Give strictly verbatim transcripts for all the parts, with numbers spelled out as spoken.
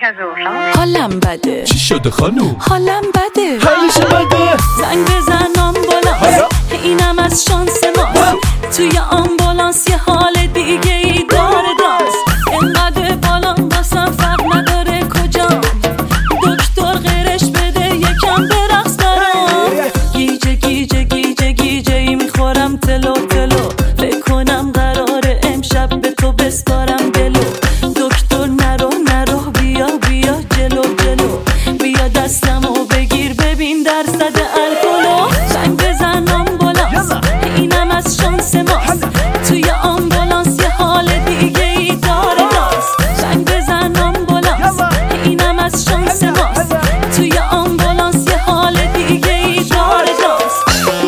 مرکز اوفا. حالم بده. چی شده خانوم؟ حالم بده. حالش بده. زنگ بزن آمبولانس، اینم از شانس ماست. توی آمبولانس یه حال دیگه ای داره دانس. اینقدر بالان واسم فرق نداره کجام، دکتر غیرش بده یکم برقص برام. گیجه گیجه گیجه گیجه ای میخورم تلو تلو، فکر کنم قراره امشب به تو بسپارم دلو. دکتر نرو نرو بیا بیا جلو جلو، بیا دستمو بگیر ببین درصد الکلو. زنگ بزن آمبولانس، اینم از شانس ماست. توی آمبولانس یه حال دیگه ای داره دانس. زنگ بزن آمبولانس، اینم از شانس ماست. توی آمبولانس یه حال دیگه ای داره دانس.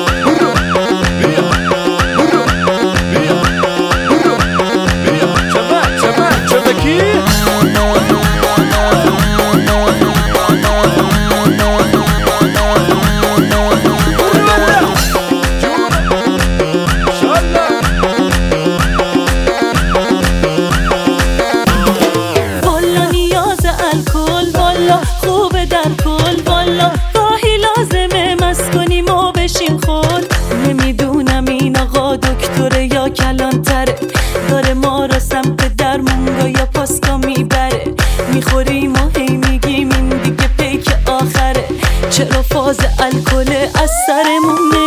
خوبه در کل والا، گاهی لازمه مست کنیم و بشیم خود. نمیدونم این آقا دکتره یا کلانتره، داره ما را سمت درمونگا یا پاسکا میبره. میخوریم و هی میگیم این دیگه پیک آخره، چرا فاز الکل از سرمون